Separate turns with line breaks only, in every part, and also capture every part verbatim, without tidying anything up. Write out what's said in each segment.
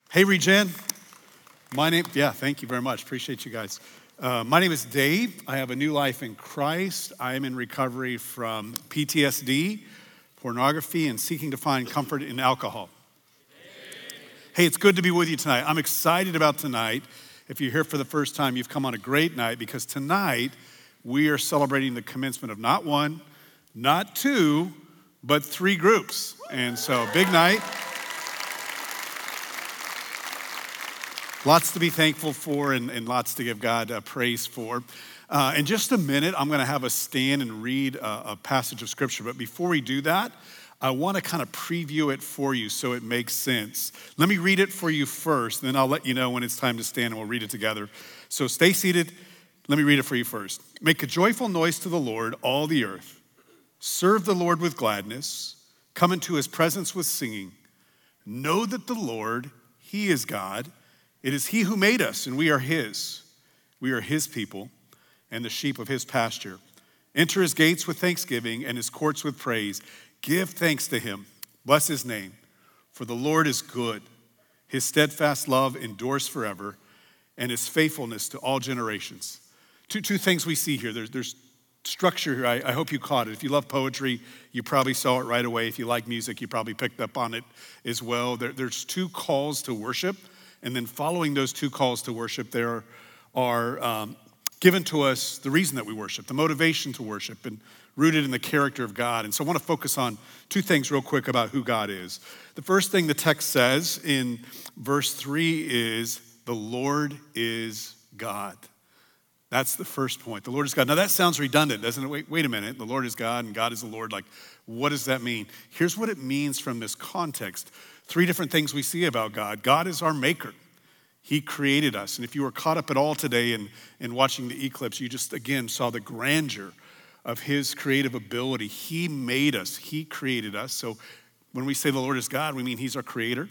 Hey, Regen. My name, yeah, thank you very much. Appreciate you guys. Uh, my name is Dave. I have a new life in Christ. I am in recovery from P T S D, pornography, and seeking to find comfort in alcohol. Hey, it's good to be with you tonight. I'm excited about tonight. If you're here for the first time, you've come on a great night because tonight we are celebrating the commencement of not one, not two, but three groups. And so, big night. Lots to be thankful for and, and lots to give God uh, praise for. Uh, in just a minute, I'm going to have us stand and read a, a passage of Scripture. But before we do that, I want to kind of preview it for you so it makes sense. Let me read it for you first, and then I'll let you know when it's time to stand and we'll read it together. So stay seated. Let me read it for you first. Make a joyful noise to the Lord, all the earth. Serve the Lord with gladness. Come into his presence with singing. Know that the Lord, he is God. It is he who made us, and we are his. We are his people and the sheep of his pasture. Enter his gates with thanksgiving and his courts with praise. Give thanks to him. Bless his name. For the Lord is good. His steadfast love endures forever, and his faithfulness to all generations. Two, two things we see here. There's, there's structure here. I, I hope you caught it. If you love poetry, you probably saw it right away. If you like music, you probably picked up on it as well. There, there's two calls to worship. And then following those two calls to worship, there are um, given to us the reason that we worship, the motivation to worship, and rooted in the character of God. And so I want to focus on two things real quick about who God is. The first thing the text says in verse three is, the Lord is God. That's the first point. The Lord is God. Now that sounds redundant, doesn't it? Wait, wait a minute. The Lord is God and God is the Lord. Like, what does that mean? Here's what it means from this context. Three different things we see about God. God is our maker. He created us. And if you were caught up at all today in, in watching the eclipse, you just, again, saw the grandeur of his creative ability. He made us. He created us. So when we say the Lord is God, we mean he's our creator.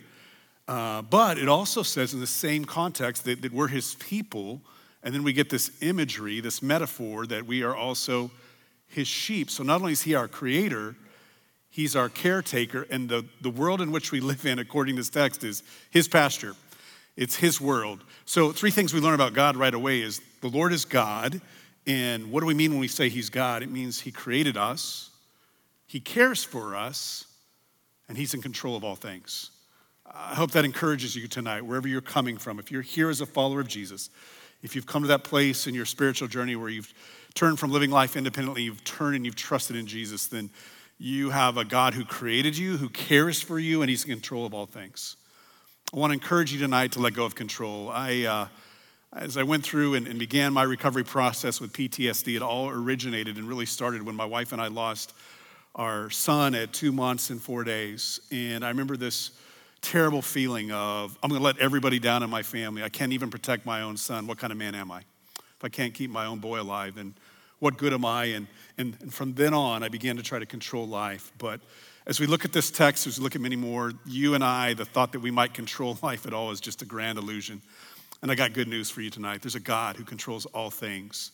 Uh, but it also says in the same context that, that we're his people. And then we get this imagery, this metaphor that we are also his sheep. So not only is he our creator, he's our caretaker, and the, the world in which we live in, according to this text, is his pasture. It's his world. So three things we learn about God right away is the Lord is God, and what do we mean when we say he's God? It means he created us, he cares for us, and he's in control of all things. I hope that encourages you tonight, wherever you're coming from. If you're here as a follower of Jesus, if you've come to that place in your spiritual journey where you've turned from living life independently, you've turned and you've trusted in Jesus, then you have a God who created you, who cares for you, and he's in control of all things. I want to encourage you tonight to let go of control. I, uh, as I went through and, and began my recovery process with P T S D, it all originated and really started when my wife and I lost our son at two months and four days. And I remember this terrible feeling of, I'm going to let everybody down in my family. I can't even protect my own son. What kind of man am I? If I can't keep my own boy alive, then what good am I? And, and, and from then on, I began to try to control life. But as we look at this text, as we look at many more, you and I, the thought that we might control life at all is just a grand illusion. And I got good news for you tonight. There's a God who controls all things.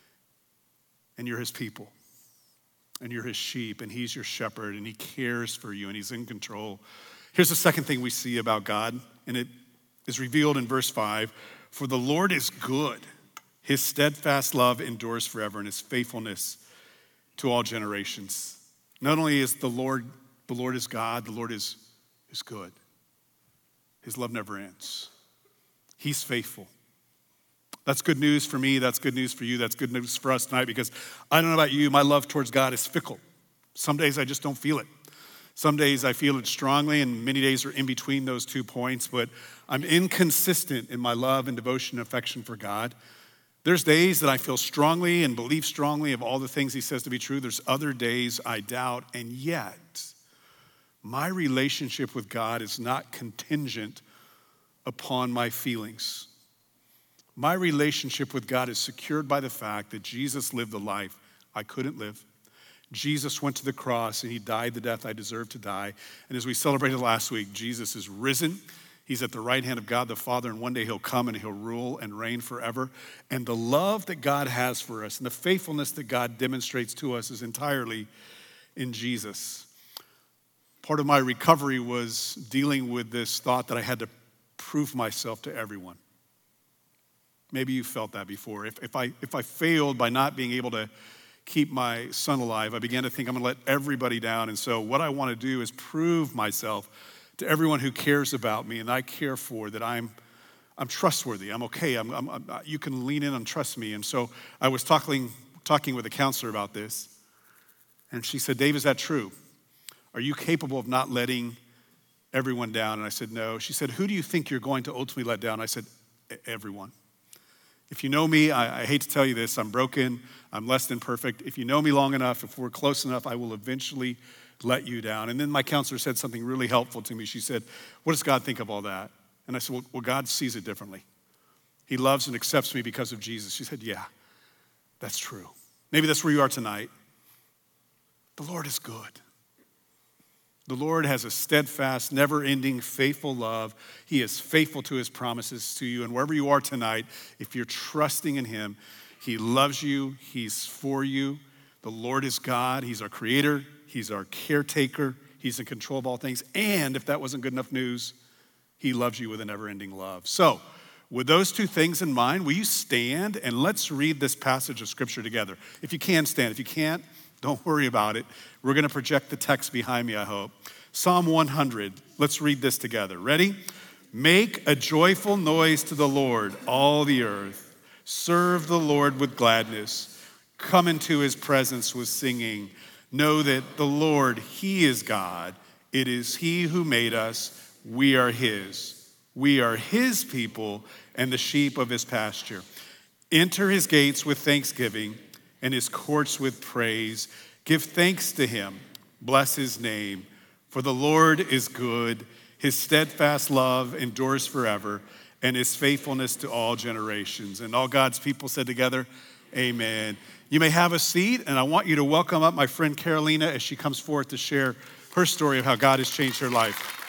And you're his people. And you're his sheep. And he's your shepherd. And he cares for you. And he's in control. Here's the second thing we see about God. And it is revealed in verse five. For the Lord is good. His steadfast love endures forever, and his faithfulness to all generations. Not only is the Lord, the Lord is God, the Lord is, is good. His love never ends. He's faithful. That's good news for me. That's good news for you. That's good news for us tonight, because I don't know about you, my love towards God is fickle. Some days I just don't feel it. Some days I feel it strongly, and many days are in between those two points, but I'm inconsistent in my love and devotion and affection for God. There's days that I feel strongly and believe strongly of all the things he says to be true. There's other days I doubt, and yet my relationship with God is not contingent upon my feelings. My relationship with God is secured by the fact that Jesus lived the life I couldn't live. Jesus went to the cross and he died the death I deserved to die. And as we celebrated last week, Jesus is risen. He's at the right hand of God the Father, and one day he'll come and he'll rule and reign forever. And the love that God has for us and the faithfulness that God demonstrates to us is entirely in Jesus. Part of my recovery was dealing with this thought that I had to prove myself to everyone. Maybe you felt that before. If, if, I, if I failed by not being able to keep my son alive, I began to think I'm gonna let everybody down. And so what I wanna do is prove myself to everyone who cares about me and I care for, that I'm I'm trustworthy, I'm okay, I'm, I'm, I'm, you can lean in and trust me. And so I was talking, talking with a counselor about this, and she said, Dave, is that true? Are you capable of not letting everyone down? And I said, no. She said, who do you think you're going to ultimately let down? I said, everyone. If you know me, I, I hate to tell you this, I'm broken, I'm less than perfect. If you know me long enough, if we're close enough, I will eventually let you down. And then my counselor said something really helpful to me. She said, what does God think of all that? And I said, well, well, God sees it differently. He loves and accepts me because of Jesus. She said, yeah, that's true. Maybe that's where you are tonight. The Lord is good. The Lord has a steadfast, never-ending, faithful love. He is faithful to his promises to you. And wherever you are tonight, if you're trusting in him, he loves you. He's for you. The Lord is God. He's our creator. He's our caretaker. He's in control of all things. And if that wasn't good enough news, he loves you with a never-ending love. So, with those two things in mind, will you stand and let's read this passage of scripture together. If you can stand, if you can't, don't worry about it. We're gonna project the text behind me, I hope. Psalm one hundred, let's read this together. Ready? Make a joyful noise to the Lord, all the earth. Serve the Lord with gladness. Come into his presence with singing. Know that the Lord, he is God. It is he who made us. We are his. We are his people and the sheep of his pasture. Enter his gates with thanksgiving and his courts with praise. Give thanks to him. Bless his name. For the Lord is good. His steadfast love endures forever, and his faithfulness to all generations. And all God's people said together, amen. You may have a seat, and I want you to welcome up my friend Carolina as she comes forth to share her story of how God has changed her life.